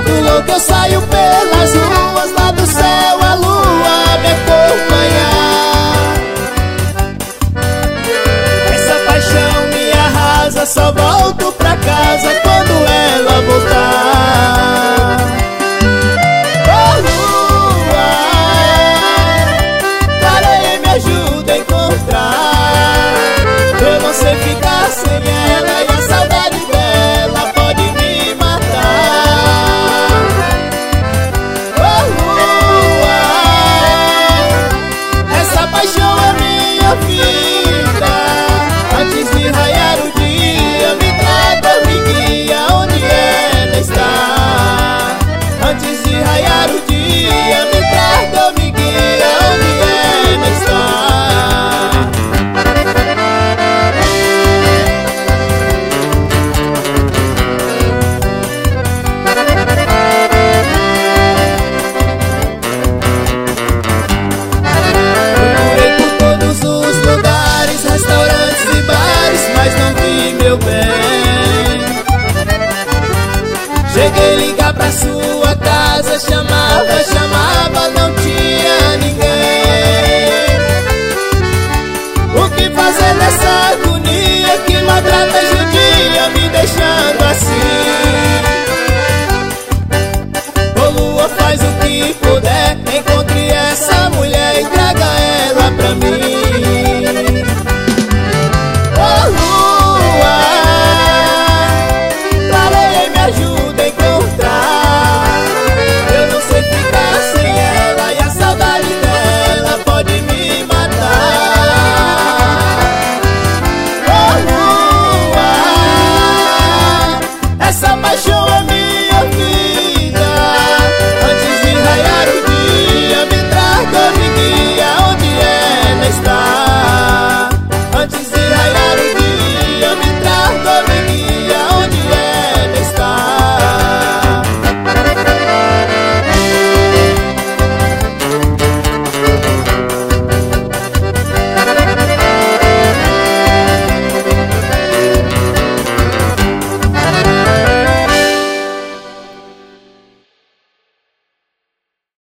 feito louco eu saio pelas ruas, lá do céu a lua me acompanhar. Essa paixão me arrasa, só volto pra casa quando ela voltar. Oh lua, clareia e me ajuda a encontrar. Eu não sei ficar sem ela e a saudade dela pode me matar. Oh lua, essa paixão é minha vida. Antes de raiar o dia, me traga, me guia onde ela está. Antes de raiar o dia, me traga, me guia onde ela está. Procurei por todos os lugares, restaurantes e bares, mas não vi meu bem. Cheguei a ligar pra sua casa, chamava, chamava, não tinha ninguém. O que fazer nessa agonia que maltrata e judia, me deixando assim? Ô lua, faz o que puder, encontre essa mulher e traga ela pra mim. Oh lua, clareia e me ajuda a encontrar. Eu não sei ficar sem ela e a saudade dela pode me matar. Oh lua, essa paixão